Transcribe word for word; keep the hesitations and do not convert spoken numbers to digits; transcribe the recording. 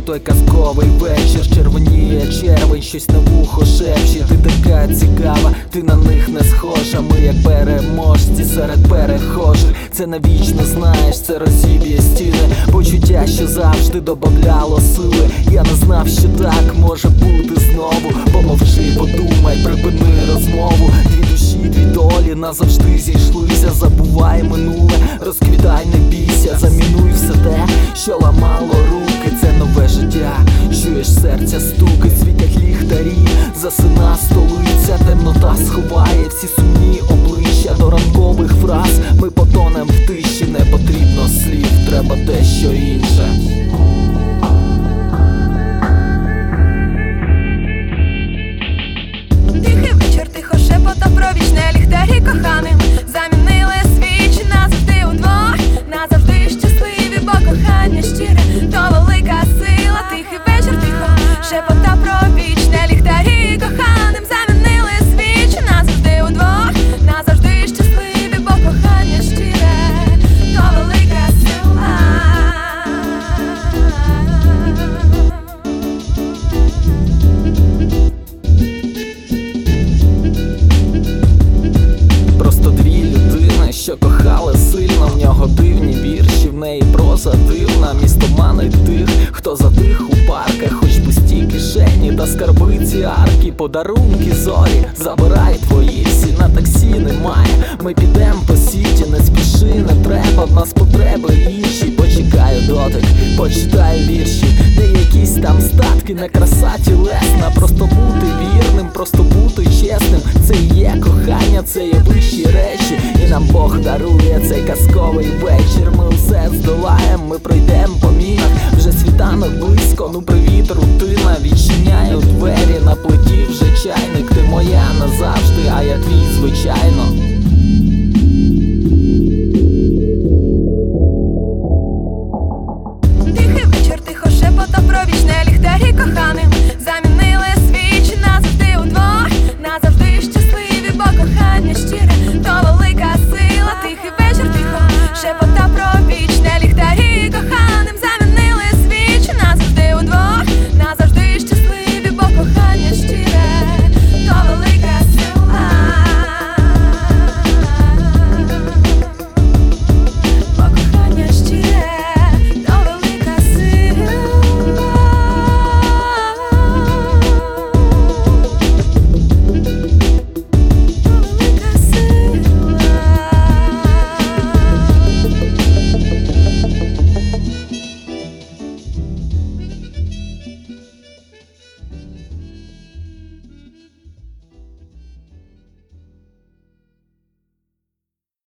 той казковий вечір. Червоніє червень, щось на вухо шепче. Ти така цікава, ти на них не схожа. Ми як переможці серед перехожих. Це навічно, знаєш, це розіб'є стіни. Почуття, що завжди добавляло сили. Я не знав, що так може бути знову. Помовчи, подумай, припини розмову. Дві душі, дві долі назавжди зійшлися. Забувай минуле, розквітай, не бійся. Замінуй все те, що ламало руки. Це нове життя, чуєш серця стуки. Світять ліхтарі, засина столиця. Темнота сховає всі сумні обличчя. До ранкових фраз ми потонем в тиші. Не потрібно слів, треба дещо інше. Тихий вечір, тихо шепота про вічне ліхтарі коханим. Замінили свічі назавжди удвох. Назавжди щасливі, бо кохання щире то велика сила. Тихий вечір, тихо шепота про вічне ліхтарі коханим. Замінили свічі назавжди удвох. Назавжди щасливі, бо кохання щире то велика сила. Просто дві людини, що кохали сильно. В нього дивні вірші, в неї проза дивна. Місто манить тих, хто затих у парках. Хоч пусті кишені та скарбиці арки. Подарунки зорі, забирай твої всі. На таксі немає, ми підем по сіті. Не спіши, не треба, в нас потреби інші. Почекаю дотик, почитаю вірші. Не якісь там статки, не краса тілесна. Просто бути вірним, просто бути чесним. Це і є кохання, це є вищі речі. І нам Бог дарує цей казковий вечір. Ми все здолаєм, ми пройдем по мінах. Вже світанок близько, ну привіт, рутина. Відчиняю